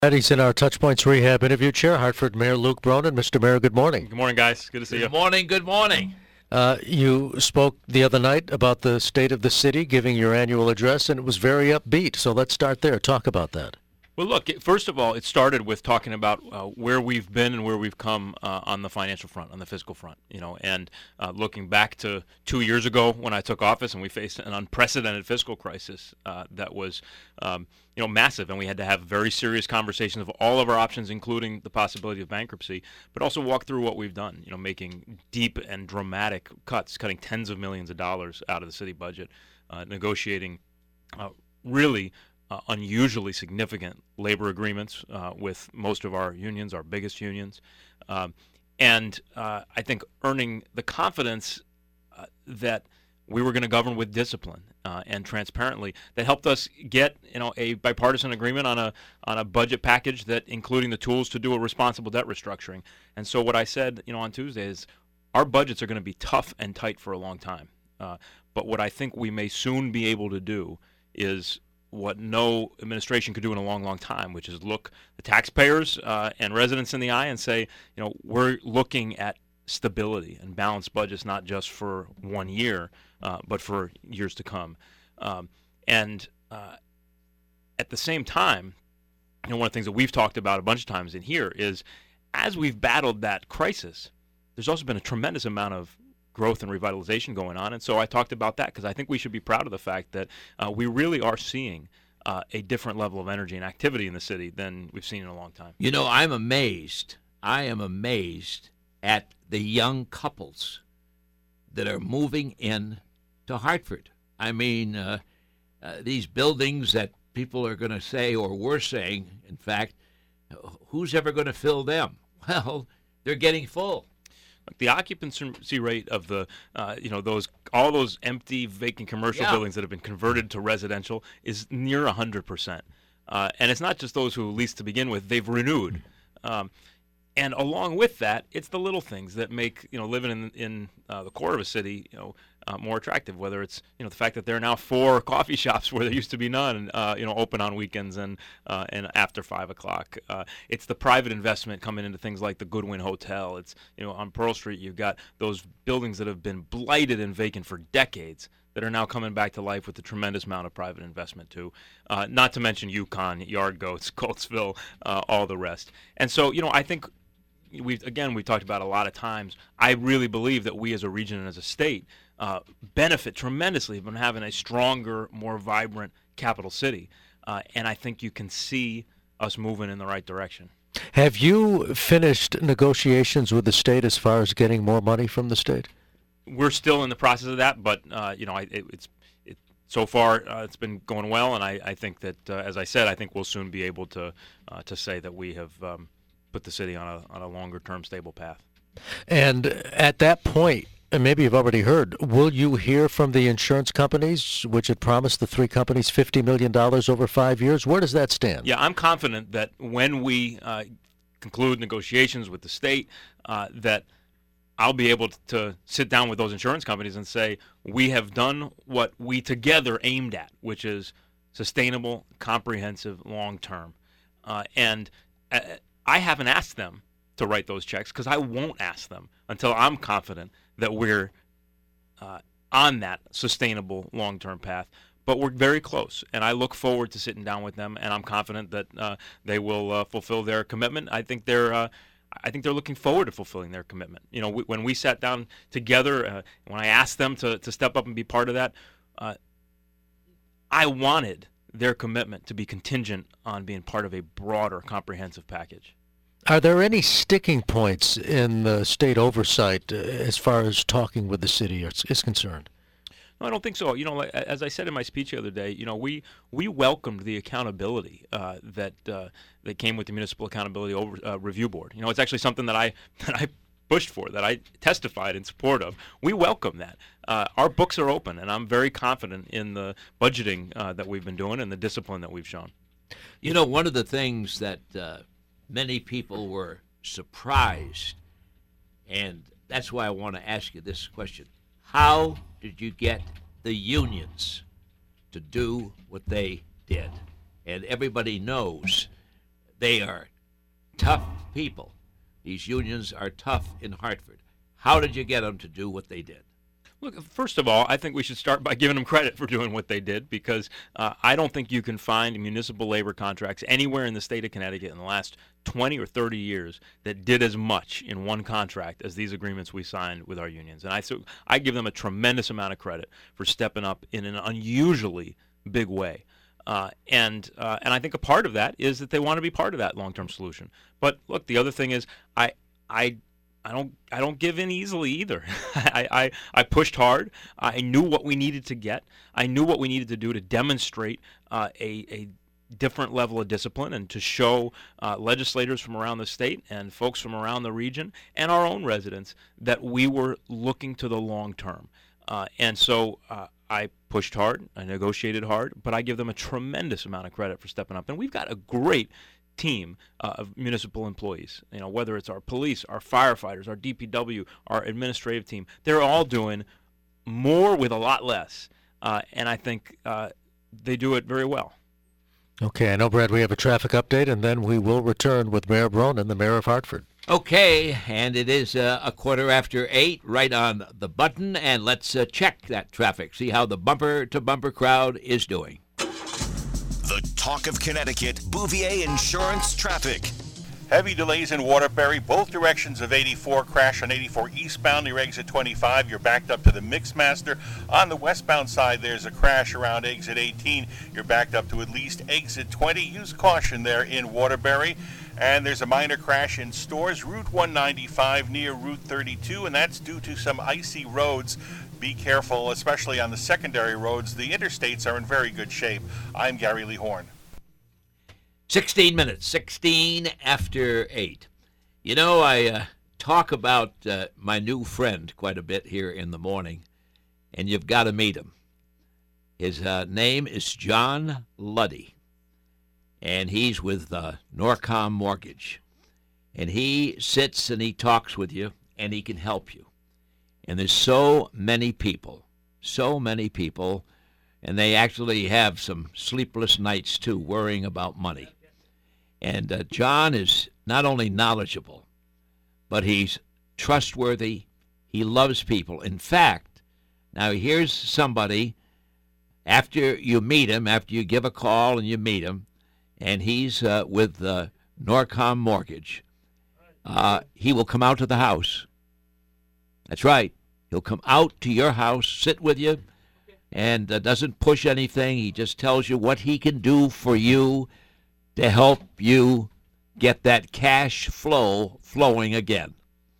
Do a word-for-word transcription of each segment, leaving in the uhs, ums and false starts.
He's in our Touchpoints Rehab interview chair, Hartford Mayor Luke Bronin. Mister Mayor, good morning. Good morning, guys. Good to see you. Good morning, good morning. Uh, you spoke the other night about the state of the city, giving your annual address, and it was very upbeat. So let's start there. Talk about that. Well, look, it- first of all, it started with talking about uh, where we've been and where we've come uh, on the financial front, on the fiscal front, you know, and uh, looking back to two years ago when I took office and we faced an unprecedented fiscal crisis uh, that was, um, you know, massive, and we had to have very serious conversations of all of our options, including the possibility of bankruptcy, but also walk through what we've done, you know, making deep and dramatic cuts, cutting tens of millions of dollars out of the city budget, uh, negotiating uh, really Uh, unusually significant labor agreements uh, with most of our unions, our biggest unions, um, and uh, I think earning the confidence uh, that we were going to govern with discipline uh, and transparently. That helped us get, you know, a bipartisan agreement on a on a budget package that, including the tools to do a responsible debt restructuring. And so what I said, you know, on Tuesday is our budgets are going to be tough and tight for a long time. Uh, but what I think we may soon be able to do is what no administration could do in a long, long time, which is look the taxpayers uh, and residents in the eye and say, you know, we're looking at stability and balanced budgets, not just for one year, uh, but for years to come. Um, and uh, at the same time, you know, one of the things that we've talked about a bunch of times in here is as we've battled that crisis, there's also been a tremendous amount of growth and revitalization going on. And so I talked about that because I think we should be proud of the fact that uh, we really are seeing uh, a different level of energy and activity in the city than we've seen in a long time. You know, I'm amazed. I am amazed at the young couples that are moving in to Hartford. I mean, uh, uh, these buildings that people are going to say, or were saying, in fact, who's ever going to fill them? Well, they're getting full. The occupancy rate of the, uh, you know, those all those empty, vacant commercial Yeah. buildings that have been converted to residential is near one hundred percent. Uh, and it's not just those who leased to begin with; they've renewed. Um, and along with that, it's the little things that make, you know, living in in uh, the core of a city, you know, uh, more attractive. Whether it's, you know, the fact that there are now four coffee shops where there used to be none, uh, you know, open on weekends and uh, and after five o'clock. Uh, it's the private investment coming into things like the Goodwin Hotel. It's, you know, on Pearl Street, you've got those buildings that have been blighted and vacant for decades that are now coming back to life with a tremendous amount of private investment too. Uh, not to mention Yukon, Yard Goats, Coltsville, uh, all the rest. And so, you know, I think we've again we've talked about a lot of times. I really believe that we as a region and as a state uh, benefit tremendously from having a stronger, more vibrant capital city, uh, and I think you can see us moving in the right direction. Have you finished negotiations with the state as far as getting more money from the state? We're still in the process of that, but uh, you know, I, it, it's it, so far uh, it's been going well, and I, I think that, uh, as I said, I think we'll soon be able to uh, to say that we have um, put the city on a on a longer term stable path. And at that point, and maybe you've already heard, will you hear from the insurance companies, which had promised the three companies fifty million dollars over five years? Where does that stand? Yeah, I'm confident that when we uh, conclude negotiations with the state, uh, that I'll be able to sit down with those insurance companies and say, we have done what we together aimed at, which is sustainable, comprehensive, long-term. Uh, and uh, I haven't asked them to write those checks because I won't ask them until I'm confident that we're uh, on that sustainable long-term path. But we're very close, and I look forward to sitting down with them, and I'm confident that uh, they will uh, fulfill their commitment. I think they're uh, I think they're looking forward to fulfilling their commitment. You know, we, when we sat down together, uh, when I asked them to, to step up and be part of that, uh, I wanted their commitment to be contingent on being part of a broader, comprehensive package. Are there any sticking points in the state oversight uh, as far as talking with the city is, is concerned? No, I don't think so. You know, like, as I said in my speech the other day, you know, we we welcomed the accountability uh, that uh, that came with the Municipal Accountability Over, uh, Review Board. You know, it's actually something that I that I pushed for, that I testified in support of. We welcome that. Uh, our books are open, and I'm very confident in the budgeting uh, that we've been doing and the discipline that we've shown. You know, one of the things that uh, many people were surprised, and that's why I want to ask you this question. How did you get the unions to do what they did? And everybody knows They are tough people. These unions are tough in Hartford. How did you get them to do what they did? Look, first of all, I think we should start by giving them credit for doing what they did, because uh, I don't think you can find municipal labor contracts anywhere in the state of Connecticut in the last twenty or thirty years that did as much in one contract as these agreements we signed with our unions. And I, so I give them a tremendous amount of credit for stepping up in an unusually big way. Uh, and uh, and I think a part of that is that they want to be part of that long-term solution. But look, the other thing is I I. I don't I don't give in easily either. I, I, I pushed hard. I knew what we needed to get. I knew what we needed to do to demonstrate uh, a, a different level of discipline and to show uh, legislators from around the state and folks from around the region and our own residents that we were looking to the long term. Uh, and so uh, I pushed hard. I negotiated hard. But I give them a tremendous amount of credit for stepping up. And we've got a great team uh, of municipal employees, you know, whether it's our police, our firefighters, our D P W, our administrative team. They're all doing more with a lot less, uh, and I think uh, they do it very well. Okay, I know, Brad, we have a traffic update, and then we will return with Mayor Bronin, the mayor of Hartford. Okay, and it is uh, a quarter after eight, right on the button, and let's uh, check that traffic, see how the bumper-to-bumper crowd is doing. The Talk of Connecticut, Bouvier Insurance Traffic. Heavy delays in Waterbury, both directions of eighty-four. Crash on eighty-four eastbound near exit twenty-five. You're backed up to the Mixmaster. On the westbound side, there's a crash around exit eighteen. You're backed up to at least exit twenty. Use caution there in Waterbury. And there's a minor crash in Stores, Route one ninety-five near Route thirty-two, and that's due to some icy roads. Be careful, especially on the secondary roads. The interstates are in very good shape. I'm Gary Lee Horn. sixteen minutes, sixteen after eight. You know, I uh, talk about uh, my new friend quite a bit here in the morning, and you've got to meet him. His uh, name is John Luddy, and he's with uh, Norcom Mortgage. And he sits and he talks with you, and he can help you. And there's so many people, so many people, and they actually have some sleepless nights, too, worrying about money. And uh, John is not only knowledgeable, but he's trustworthy. He loves people. In fact, now here's somebody, after you meet him, after you give a call and you meet him, and he's uh, with uh, Norcom Mortgage, uh, he will come out to the house. That's right. He'll come out to your house, sit with you, and uh, doesn't push anything. He just tells you what he can do for you to help you get that cash flow flowing again.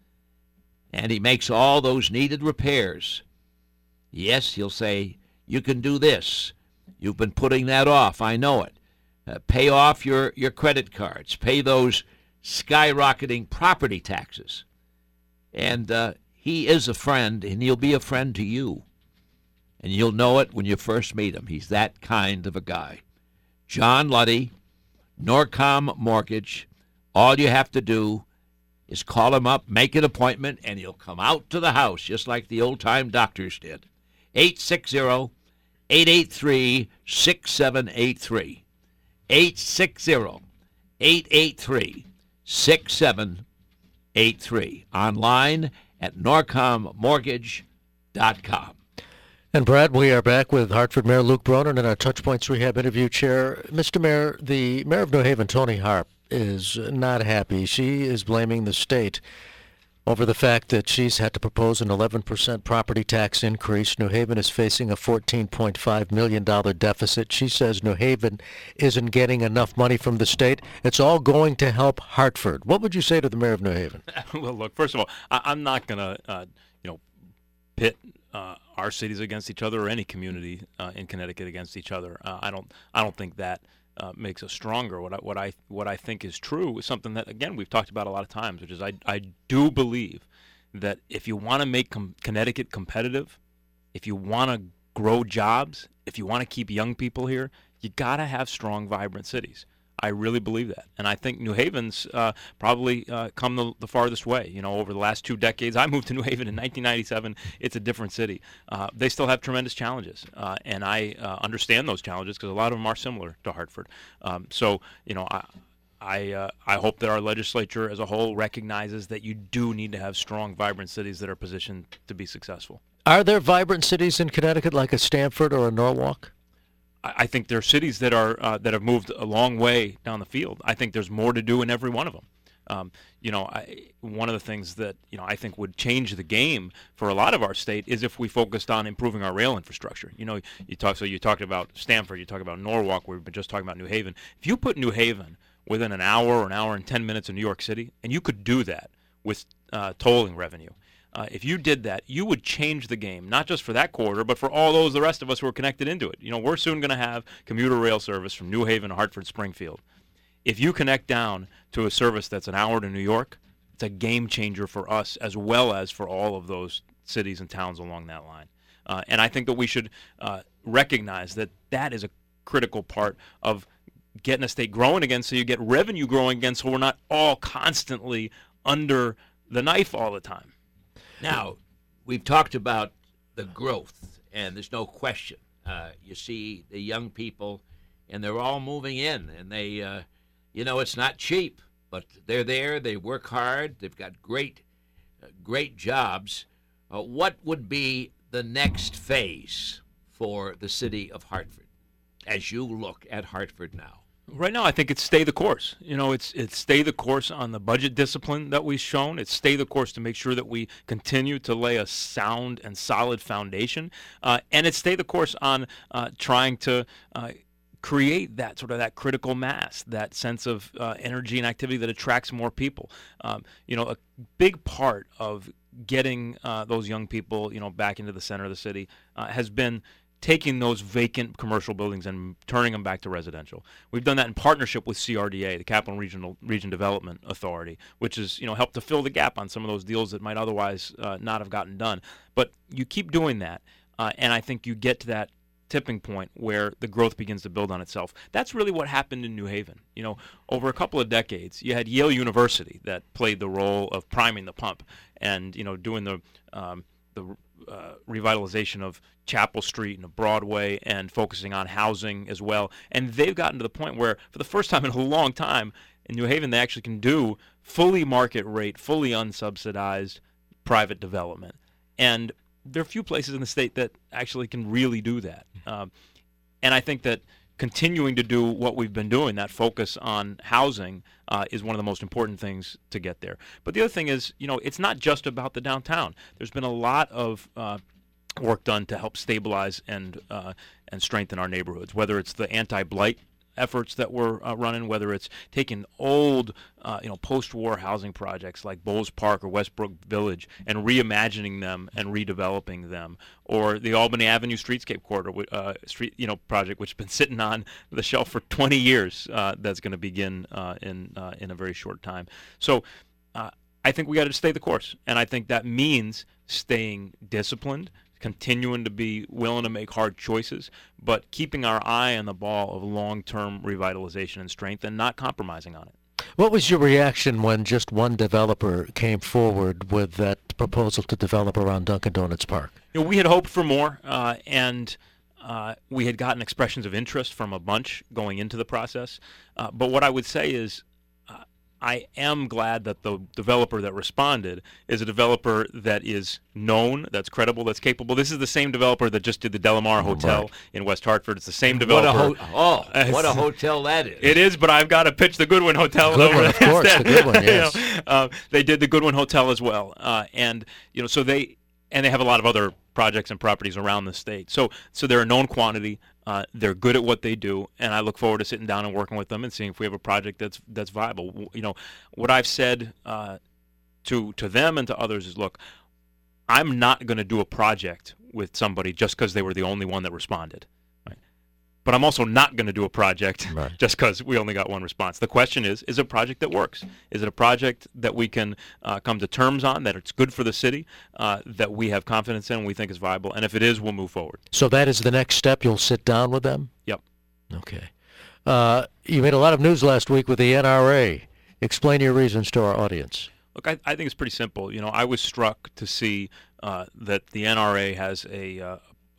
And he makes all those needed repairs. Yes, he'll say, you can do this. You've been putting that off. I know it. Uh, pay off your, your credit cards. Pay those skyrocketing property taxes. And uh, he is a friend, and he'll be a friend to you. And you'll know it when you first meet him. He's that kind of a guy. John Luddy, Norcom Mortgage. All you have to do is call him up, make an appointment, and he'll come out to the house, just like the old-time doctors did. eight six zero, eight eight three, six seven eight three. eight six zero, eight eight three, six seven eight three. Online at norcom mortgage dot com. And Brad, we are back with Hartford Mayor Luke Bronin and our Touchpoints Rehab interview chair. Mister Mayor, the Mayor of New Haven, Toni Harp, is not happy. She is blaming the state over the fact that she's had to propose an eleven percent property tax increase. New Haven is facing a fourteen point five million dollars deficit. She says New Haven isn't getting enough money from the state. It's all going to help Hartford. What would you say to the Mayor of New Haven? Well, look, first of all, I, I'm not going to, uh, you know, pit uh, our cities against each other or any community uh, in Connecticut against each other. Uh, I don't, I don't think that uh, makes us stronger. What I, what I, what I think is true is something that, again, we've talked about a lot of times, which is I, I do believe that if you want to make com- Connecticut competitive, if you want to grow jobs, if you want to keep young people here, you got to have strong, vibrant cities. I really believe that. And I think New Haven's uh, probably uh, come the, the farthest way. You know, over the last two decades, I moved to New Haven in nineteen ninety-seven. It's a different city. Uh, they still have tremendous challenges. Uh, and I uh, understand those challenges because a lot of them are similar to Hartford. Um, so, you know, I, I uh, I hope that our legislature as a whole recognizes that you do need to have strong, vibrant cities that are positioned to be successful. Are there vibrant cities in Connecticut like a Stamford or a Norwalk? I, I think there are cities that are uh, that have moved a long way down the field. I think there's more to do in every one of them. Um, you know, I, one of the things that you know I think would change the game for a lot of our state is if we focused on improving our rail infrastructure. You know, you talk so you talked about Stamford, you talk about Norwalk. We've been just talking about New Haven. If you put New Haven within an hour or an hour and ten minutes of New York City, and you could do that with uh, tolling revenue. Uh, if you did that, you would change the game, not just for that corridor, but for all those, the rest of us who are connected into it. You know, we're soon going to have commuter rail service from New Haven to Hartford, Springfield. If you connect down to a service that's an hour to New York, it's a game changer for us as well as for all of those cities and towns along that line. Uh, and I think that we should uh, recognize that that is a critical part of getting a state growing again, so you get revenue growing again, so we're not all constantly under the knife all the time. Now, we've talked about the growth, and there's no question. Uh, you see the young people, and they're all moving in, and they, uh, you know, it's not cheap, but they're there. They work hard. They've got great, uh, great jobs. Uh, what would be the next phase for the city of Hartford as you look at Hartford now? Right now, I think it's stay the course. You know, it's it's stay the course on the budget discipline that we've shown. It's stay the course to make sure that we continue to lay a sound and solid foundation. Uh, and it's stay the course on uh, trying to uh, create that sort of that critical mass, that sense of uh, energy and activity that attracts more people. Um, you know, a big part of getting uh, those young people, you know, back into the center of the city uh, has been taking those vacant commercial buildings and turning them back to residential. We've done that in partnership with C R D A, the Capital Regional Region Development Authority, which has you know helped to fill the gap on some of those deals that might otherwise uh, not have gotten done. But you keep doing that, uh, and I think you get to that tipping point where the growth begins to build on itself. That's really what happened in New Haven. You know, over a couple of decades, you had Yale University that played the role of priming the pump and you know doing the um, the uh, revitalization of Chapel Street and Broadway and focusing on housing as well. And they've gotten to the point where, for the first time in a long time, in New Haven, they actually can do fully market rate, fully unsubsidized private development. And there are few places in the state that actually can really do that. Um, and I think that continuing to do what we've been doing, that focus on housing, uh, is one of the most important things to get there. But the other thing is, you know, it's not just about the downtown. There's been a lot of uh, work done to help stabilize and uh, and strengthen our neighborhoods, whether it's the anti-blight efforts that we're uh, running, whether it's taking old, uh, you know, post-war housing projects like Bowes Park or Westbrook Village and reimagining them and redeveloping them, or the Albany Avenue Streetscape Corridor uh, street, you know, project, which has been sitting on the shelf for twenty years. Uh, that's going to begin uh, in uh, in a very short time. So, uh, I think we got to stay the course, and I think that means staying disciplined, continuing to be willing to make hard choices, but keeping our eye on the ball of long-term revitalization and strength and not compromising on it. What was your reaction when just one developer came forward with that proposal to develop around Dunkin' Donuts Park? You know, we had hoped for more, uh, and uh, we had gotten expressions of interest from a bunch going into the process. Uh, but what I would say is I am glad that the developer that responded is a developer that is known, that's credible, that's capable. This is the same developer that just did the Delamar Hotel right. in West Hartford. It's the same developer. What a ho- oh, what a hotel that is. It is, but I've got to pitch the Goodwin Hotel. Goodwin, of course, the Goodwin, yes. you know, uh, they did the Goodwin Hotel as well. Uh, and, you know, so they, and they have a lot of other projects and properties around the state. So, so they're a known quantity. Uh, they're good at what they do, and I look forward to sitting down and working with them and seeing if we have a project that's that's viable. You know, what I've said uh, to to them and to others is, look, I'm not going to do a project with somebody just because they were the only one that responded. Right? But I'm also not going to do a project right. just because we only got one response. The question is, is it a project that works? Is it a project that we can uh, come to terms on, that it's good for the city, uh, that we have confidence in and we think is viable? And if it is, we'll move forward. So that is the next step. You'll sit down with them? Yep. Okay. Uh, you made a lot of news last week with the N R A. Explain your reasons to our audience. Look, I, I think it's pretty simple. You know, I was struck to see uh, that the N R A has a, uh, a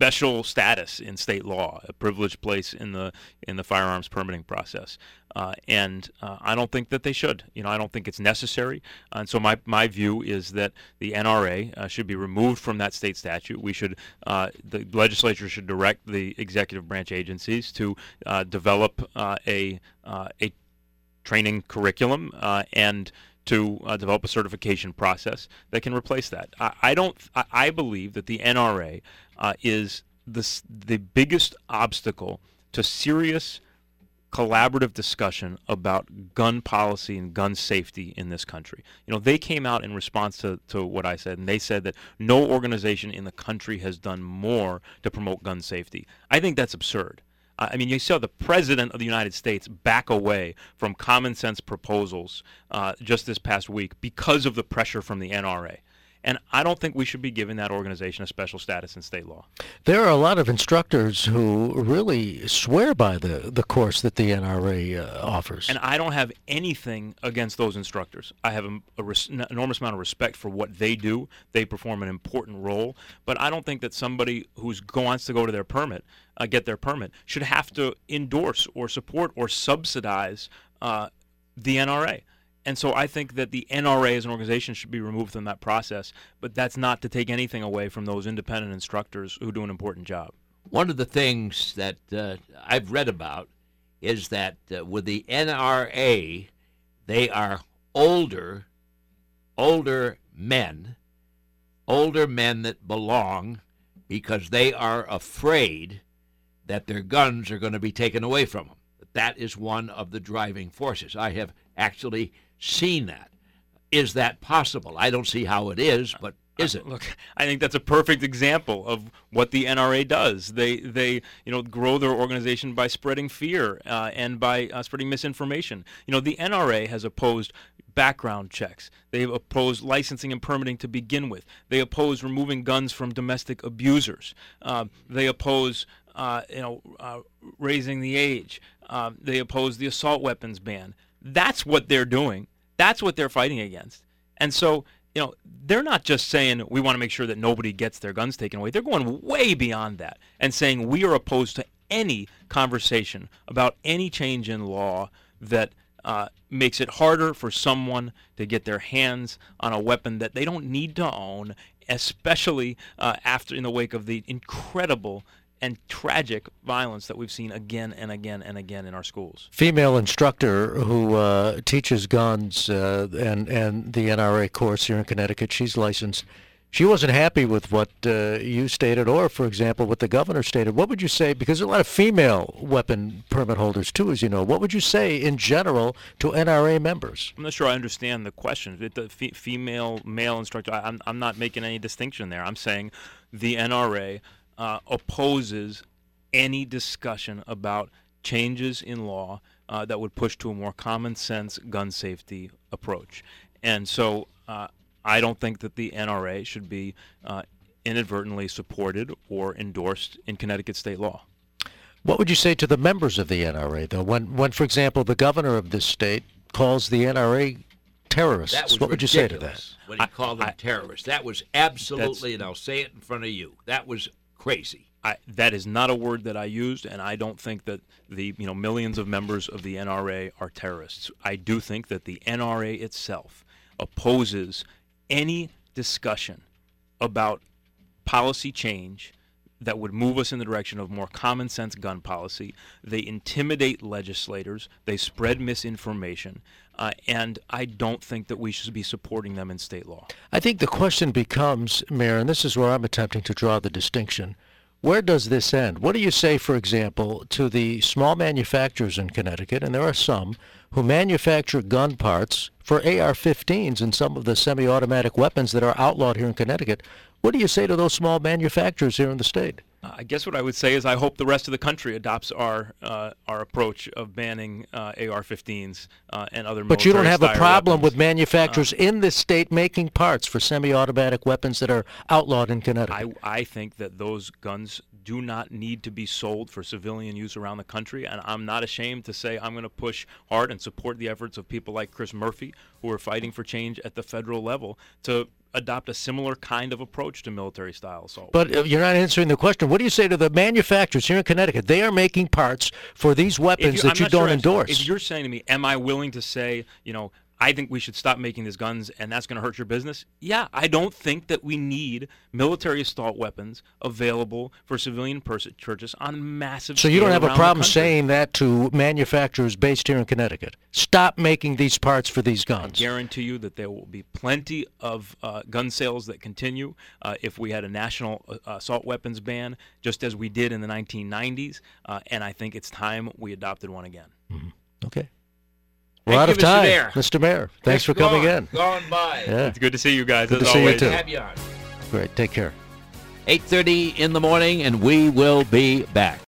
special status in state law, a privileged place in the in the firearms permitting process. Uh, and uh, I don't think that they should. You know, I don't think it's necessary. And so my, my view is that the N R A uh, should be removed from that state statute. We should, uh, the legislature should direct the executive branch agencies to uh, develop uh, a uh, a training curriculum uh, and to uh, develop a certification process that can replace that. I, I don't. I, I believe that the N R A uh, is the the biggest obstacle to serious collaborative discussion about gun policy and gun safety in this country. You know, they came out in response to, to what I said, and they said that no organization in the country has done more to promote gun safety. I think that's absurd. Uh, I mean, you saw the President of the United States back away from common sense proposals uh, just this past week because of the pressure from the N R A. And I don't think we should be giving that organization a special status in state law. There are a lot of instructors who really swear by the, the course that the N R A uh, offers. And I don't have anything against those instructors. I have a, a res- an enormous amount of respect for what they do. They perform an important role. But I don't think that somebody who wants to go to their permit, uh, get their permit, should have to endorse or support or subsidize uh, the N R A. And so I think that the N R A as an organization should be removed from that process, but that's not to take anything away from those independent instructors who do an important job. One of the things that uh, I've read about is that uh, with the N R A, they are older, older men, older men that belong because they are afraid that their guns are going to be taken away from them. That is one of the driving forces. I have actually seen that. Is that possible? I don't see how it is, but is it? Look, I think that's a perfect example of what the N R A does. They, they, you know, grow their organization by spreading fear uh, and by uh, spreading misinformation. You know, the N R A has opposed background checks. They've opposed licensing and permitting to begin with. They oppose removing guns from domestic abusers. Uh, they oppose, uh, you know, uh, raising the age. Uh, they oppose the assault weapons ban. That's what they're doing. That's what they're fighting against. And so, you know, they're not just saying we want to make sure that nobody gets their guns taken away. They're going way beyond that and saying we are opposed to any conversation about any change in law that uh, makes it harder for someone to get their hands on a weapon that they don't need to own, especially uh, after in the wake of the incredible and tragic violence that we've seen again and again and again in our schools. Female instructor who uh, teaches guns uh, and, and the N R A course here in Connecticut, she's licensed. She wasn't happy with what uh, you stated or, for example, what the governor stated. What would you say, because there are a lot of female weapon permit holders too, as you know, what would you say in general to N R A members? I'm not sure I understand the question. The f- female, male instructor, I, I'm, I'm not making any distinction there. I'm saying the N R A Uh, opposes any discussion about changes in law uh, that would push to a more common sense gun safety approach. And so uh, I don't think that the N R A should be uh, inadvertently supported or endorsed in Connecticut state law. What would you say to the members of the N R A, though, when, when for example, the governor of this state calls the N R A terrorists? That was what would you say to that? When he I, called them I, terrorists. That was absolutely, and I'll say it in front of you, that was crazy. I, that is not a word that I used, and I don't think that the you know millions of members of the N R A are terrorists. I do think that the N R A itself opposes any discussion about policy change that would move us in the direction of more common sense gun policy. They intimidate legislators. They spread misinformation. Uh, and I don't think that we should be supporting them in state law. I think the question becomes, Mayor, and this is where I'm attempting to draw the distinction, where does this end? What do you say, for example, to the small manufacturers in Connecticut, and there are some, who manufacture gun parts for A R fifteens and some of the semi-automatic weapons that are outlawed here in Connecticut? What do you say to those small manufacturers here in the state? Uh, I guess what I would say is I hope the rest of the country adopts our uh, our approach of banning uh, A R fifteens uh, and other military-style But you don't have a problem weapons. with manufacturers uh, in this state making parts for semi-automatic weapons that are outlawed in Connecticut? I, I think that those guns do not need to be sold for civilian use around the country, and I'm not ashamed to say I'm going to push hard and support the efforts of people like Chris Murphy, who are fighting for change at the federal level to adopt a similar kind of approach to military-style assault. But uh, you're not answering the question. What do you say to the manufacturers here in Connecticut? They are making parts for these weapons you, that I'm you not don't sure, endorse. If you're saying to me, am I willing to say, you know, I think we should stop making these guns and that's going to hurt your business? Yeah, I don't think that we need military assault weapons available for civilian pers- purchase on massive So you don't scale have a around the problem country. saying that to manufacturers based here in Connecticut. Stop making these parts for these I guns. guarantee you that there will be plenty of uh, gun sales that continue uh, if we had a national uh, assault weapons ban, just as we did in the nineteen nineties, uh, and I think it's time we adopted one again. Mm-hmm. Okay. We're Thank out you, of Mister time, Mayor. Mister Mayor. Thanks for Gone, coming in. Gone by. Yeah, It's good to see you guys, Good as to see you always. too. Have you on. great. Take care. eight thirty in the morning, and we will be back.